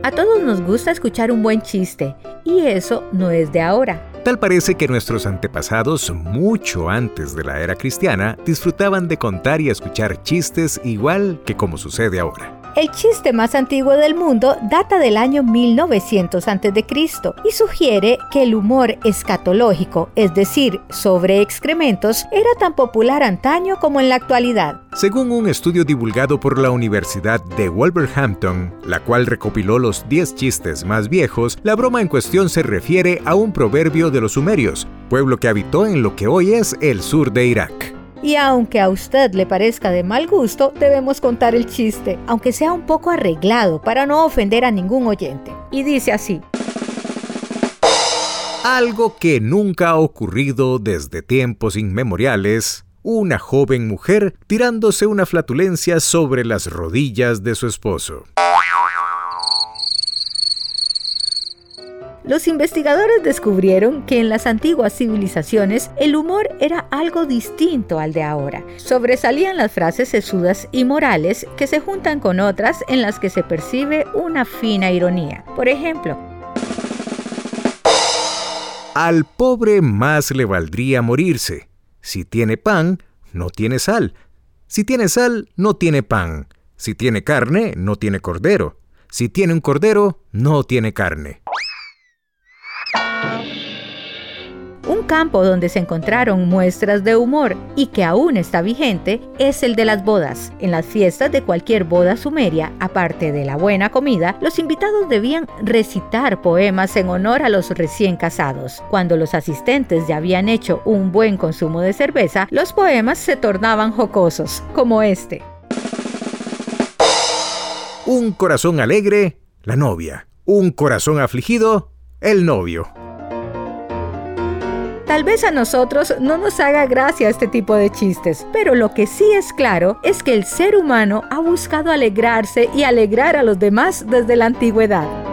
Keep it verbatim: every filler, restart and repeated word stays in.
A todos nos gusta escuchar un buen chiste, y eso no es de ahora. Tal parece que nuestros antepasados, mucho antes de la era cristiana, disfrutaban de contar y escuchar chistes igual que como sucede ahora. El chiste más antiguo del mundo data del año mil novecientos antes de Cristo y sugiere que el humor escatológico, es decir, sobre excrementos, era tan popular antaño como en la actualidad. Según un estudio divulgado por la Universidad de Wolverhampton, la cual recopiló los diez chistes más viejos, la broma en cuestión se refiere a un proverbio de los sumerios, pueblo que habitó en lo que hoy es el sur de Irak. Y aunque a usted le parezca de mal gusto, debemos contar el chiste, aunque sea un poco arreglado para no ofender a ningún oyente. Y dice así: algo que nunca ha ocurrido desde tiempos inmemoriales, una joven mujer tirándose una flatulencia sobre las rodillas de su esposo. Los investigadores descubrieron que en las antiguas civilizaciones el humor era algo distinto al de ahora. Sobresalían las frases sesudas y morales que se juntan con otras en las que se percibe una fina ironía. Por ejemplo, al pobre más le valdría morirse. Si tiene pan, no tiene sal. Si tiene sal, no tiene pan. Si tiene carne, no tiene cordero. Si tiene un cordero, no tiene carne. Un campo donde se encontraron muestras de humor y que aún está vigente es el de las bodas. En las fiestas de cualquier boda sumeria, aparte de la buena comida, los invitados debían recitar poemas en honor a los recién casados. Cuando los asistentes ya habían hecho un buen consumo de cerveza, los poemas se tornaban jocosos, como este. Un corazón alegre, la novia. Un corazón afligido, el novio. Tal vez a nosotros no nos haga gracia este tipo de chistes, pero lo que sí es claro es que el ser humano ha buscado alegrarse y alegrar a los demás desde la antigüedad.